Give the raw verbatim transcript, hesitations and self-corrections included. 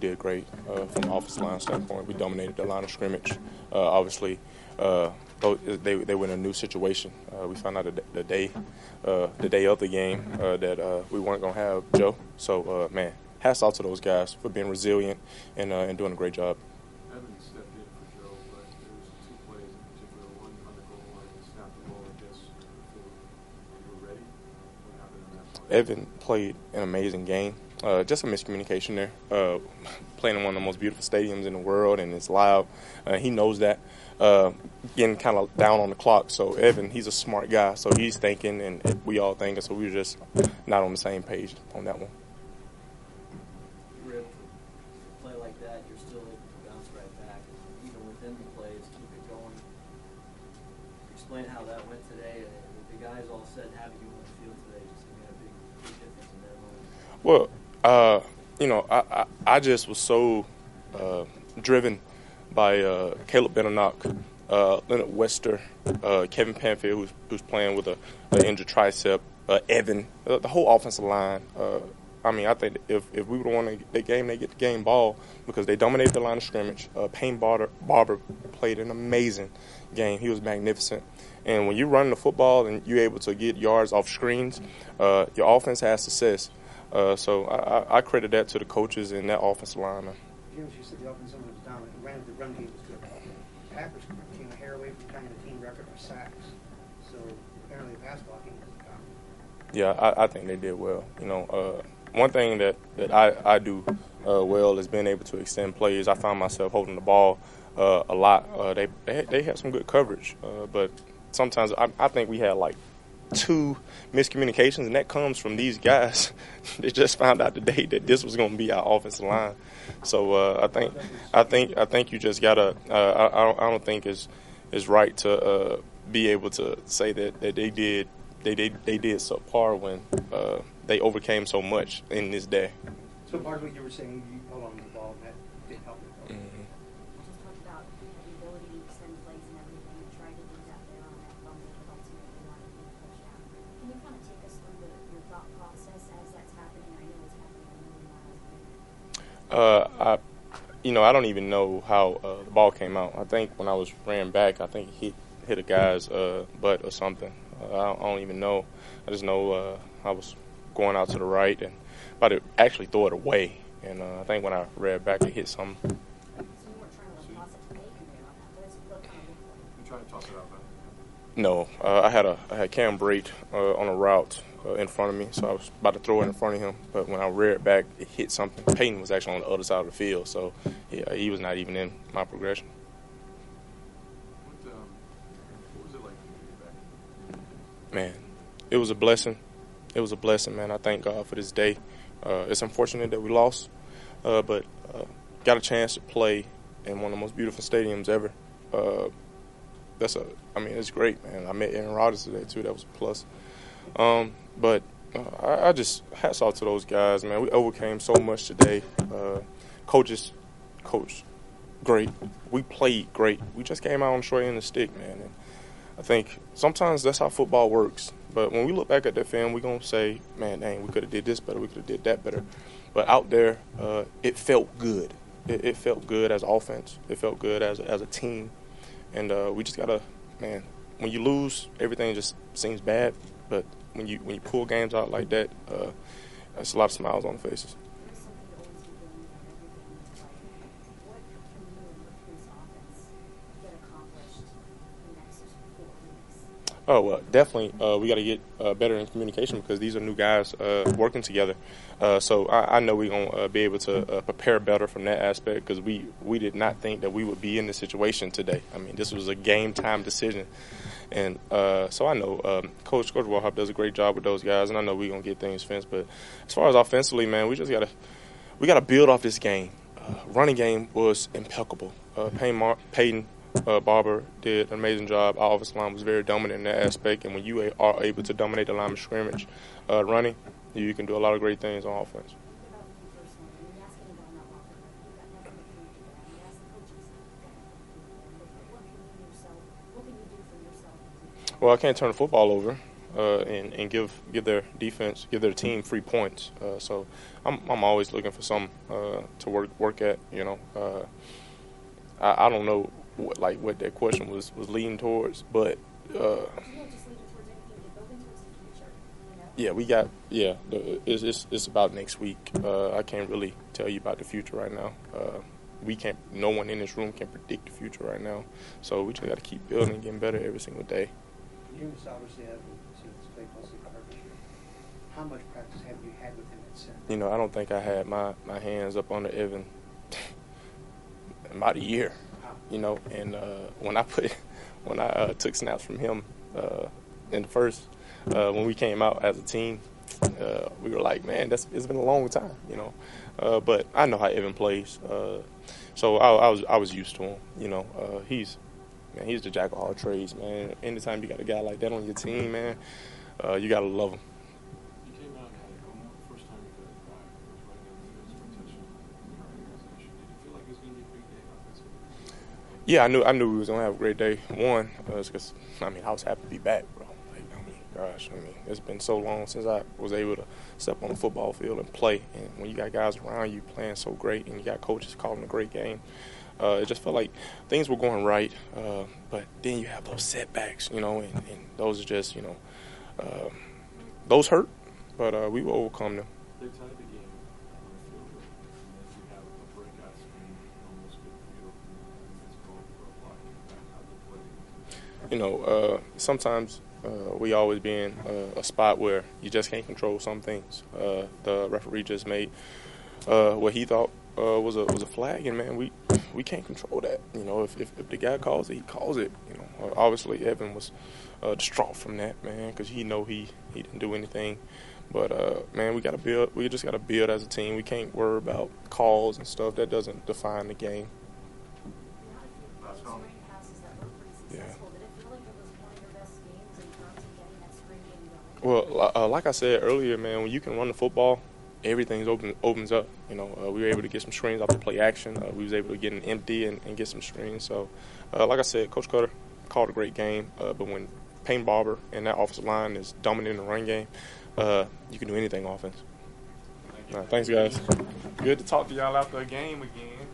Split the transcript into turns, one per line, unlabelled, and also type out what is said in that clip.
did great uh, from an offensive line standpoint. We dominated the line of scrimmage. Uh, obviously, uh, they they were in a new situation. Uh, we found out the day uh, the day of the game uh, that uh, we weren't going to have Joe. So, uh, man, hats off to those guys for being resilient and uh, and doing a great job.
Evan stepped in for Joe, but there was two plays in particular. One on the goal line, he snapped the ball, I guess, before you were ready. What happened in that play?
Evan played an amazing game. Uh, just a miscommunication there. Uh, playing in one of the most beautiful stadiums in the world, and it's loud. Uh, he knows that. Uh, getting kind of down on the clock. So Evan, he's a smart guy. So he's thinking, and we all thinking. So we were just not on the same page on that one.
You were able to play like that. You're still able to bounce right back, even within the plays, keep it going. Explain how that went today. The guys all said having you on the field today just made a big, big difference in their lives.
Well, uh, you know, I, I, I just was so uh, driven by uh, Caleb Benenoch, uh, Leonard Wester, uh, Kevin Panfield, who's, who's playing with a, a injured tricep, uh, Evan, uh, the whole offensive line. Uh, I mean, I think if, if we would have won the game, they get the game ball because they dominated the line of scrimmage. Uh, Payne Barber, Barber played an amazing game. He was magnificent. And when you run the football and you're able to get yards off screens, uh, your offense has success. Uh, so I, I credit that to the coaches and that offensive line.
James, you said the offensive line was dominant. Ran the run game was good. The Packers came a hair away from tying the team record for sacks. So apparently the pass blocking was dominant.
Yeah, I, I think they did well. You know, uh, one thing that, that I, I do uh, well is being able to extend plays. I found myself holding the ball uh, a lot. Uh, they, they they had some good coverage, uh, but sometimes I, I think we had like two miscommunications, and that comes from these guys. They just found out today that this was going to be our offensive line. So uh, I think, I think, I think you just gotta. Uh, I, I don't, I don't think it's it's right to uh, be able to say that, that they did they they they did subpar when uh, they overcame so much in this day.
So part of what you were saying, you held on to the ball, and that did help you.
Mm-hmm.
Just talked about the ability to extend plays and everything, and try to do that there on that fumble, but ultimately wanted to be pushed out. Can you kind of take us through the, your thought process as that's happening? I know it's happening a million miles away.
Uh, I, you know, I don't even know how uh, the ball came out. I think when I was ran back, I think it hit hit a guy's uh, butt or something. Uh, I, don't, I don't even know. I just know uh, I was going out to the right and about to actually throw it away. And uh, I think when I read back, it hit something.
So you weren't trying to like, toss it to Bacon there on that. What, is, what kind of look like?
You trying to toss it out, man?
No, uh, I had a I had Cam Brate uh, on a route uh, in front of me, so I was about to throw it in front of him. But when I reared back, it hit something. Peyton was actually on the other side of the field, so yeah, he was not even in my progression.
What, um, what was it like to be back?
Man, it was a blessing. It was a blessing, man. I thank God for this day. Uh, it's unfortunate that we lost, uh, but uh, got a chance to play in one of the most beautiful stadiums ever. Uh, that's a, I mean, it's great, man. I met Aaron Rodgers today too. That was a plus. Um, but uh, I, I just hats off to those guys, man. We overcame so much today. Uh, coaches, coach, great. We played great. We just came out on the short end of the stick, man. And I think sometimes that's how football works. But when we look back at that film, we're going to say, man, dang, we could have did this better. We could have did that better. But out there, uh, it felt good. It, it felt good as offense. It felt good as, as a team. And uh, we just got to, man, when you lose, everything just seems bad. But when you when you pull games out like that, uh, there's a lot of smiles on the faces.
There's something to always be doing and everything. It's like, what can you and this offense get accomplished in the next four weeks?
Oh, well, definitely uh, we got to get uh, better in communication because these are new guys uh, working together. Uh, so I, I know we're going to uh, be able to uh, prepare better from that aspect because we, we did not think that we would be in this situation today. I mean, this was a game-time decision. And uh, so I know um, Coach Coach Warhop does a great job with those guys, and I know we're going to get things finished. But as far as offensively, man, we just got to we got to build off this game. Uh, running game was impeccable. Uh, Payne, Mar- Peyton Uh, Barber did an amazing job. Our offensive line was very dominant in that aspect, and when you are able to dominate the line of scrimmage uh, running, you can do a lot of great things on offense.
What about you personally? When you ask anybody in that locker room, you got nothing to prove to them. You ask the coaches, you got nothing to prove to them. But what can you do yourself? What can you do for yourself?
Well, I can't turn the football over. uh, and and give give their defense, give their team free points. Uh, so I'm I'm always looking for something uh, to work work at. You know, uh, I, I don't know what, like what that question was was leading towards, but. Uh,
You know, just leading towards anything to building towards the future, you know?
Yeah, we got yeah. The, it's, it's it's about next week. Uh, I can't really tell you about the future right now. Uh, we can't. No one in this room can predict the future right now. So we just got to keep building and getting better every single day.
You obviously have seen this play mostly Carter this year. How much practice have you had with him at center?
You know, I don't think I had my, my hands up under Evan about a year. You know, and uh, when I put when I uh, took snaps from him uh, in the first uh, when we came out as a team, uh, we were like, man, that's it's been a long time. You know, uh, but I know how Evan plays, uh, so I, I was I was used to him. You know, uh, he's man, he's the jack of all trades, man. Anytime you got a guy like that on your team, man, uh, you gotta love him.
You came out and had a moment, first time you got a drive, it was right down the field, scored a touchdown in your organization. Did you feel like it was going to be a big day offensively?
Yeah, I knew I knew we was gonna have a great day. One, because I mean I was happy to be back, bro. Like, I mean, gosh, I mean it's been so long since I was able to step on the football field and play. And when you got guys around you playing so great, and you got coaches calling a great game, uh, it just felt like things were going right. Uh, but then you have those setbacks, you know, and, and those are just, you know, uh, those hurt. But uh, we will overcome them.
They tied the game on the field goal, and then you have a breakout screen, almost good field, and it's going for a block. How they play.
You know, uh, sometimes uh, we always be in uh, a spot where you just can't control some things. Uh, the referee just made uh, what he thought uh, was a was a flag, and man, we we can't control that. You know, if if, if the guy calls it, he calls it. You know, uh, obviously Evan was uh, distraught from that, man, because he know he he didn't do anything. But uh, man, we gotta build. We just gotta build as a team. We can't worry about calls and stuff. That doesn't define the game.
Not if you those screen passes that were pretty successful. Did it feel like it was one of your best games in terms of getting that screen game going?
Well, uh, like I said earlier, man, when you can run the football, everything's open opens up. You know, uh, we were able to get some screens off the play action. Uh, we was able to get an empty and, and get some screens. So, uh, like I said, Coach Cutter called a great game. Uh, but when Payne Barber and that offensive line is dominating the run game, uh, you can do anything offense.
Thank you.
Uh, thanks, guys. Good to talk to y'all after a game again.